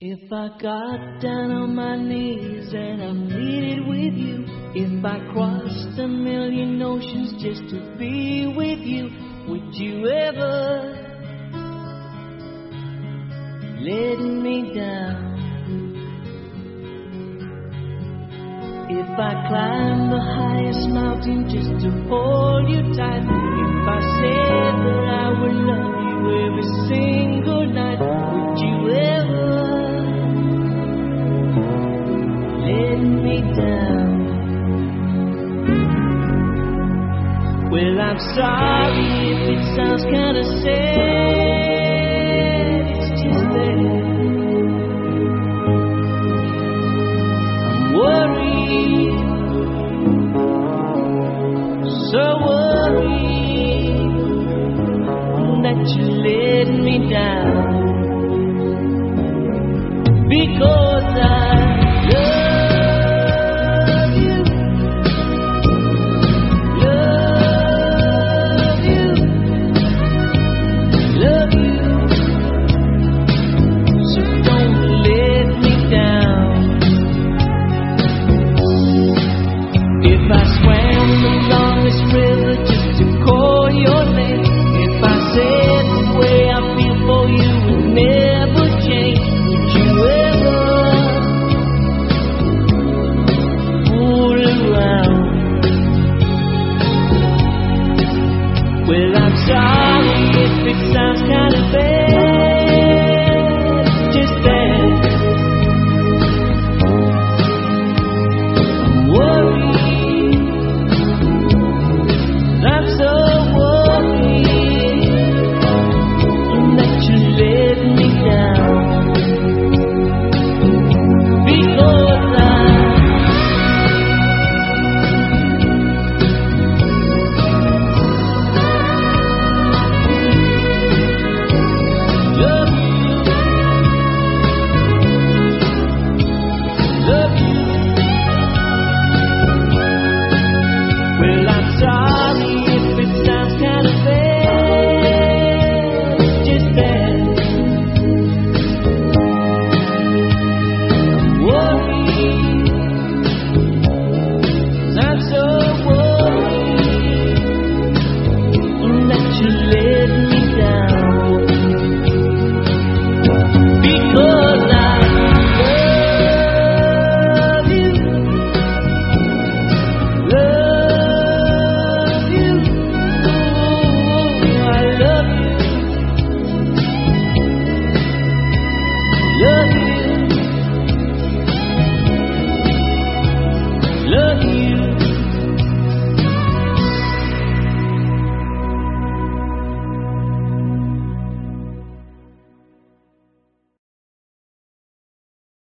If I got down on my knees and I pleaded with you, if I crossed a million oceans just to be with you, would you ever let me down? If I climbed the highest mountain just to hold you tight, if I said that I would love you every single night, would you ever let me down? Well, I'm sorry if it sounds kinda sad, it's just that I'm worried, so worried that you let me down. Because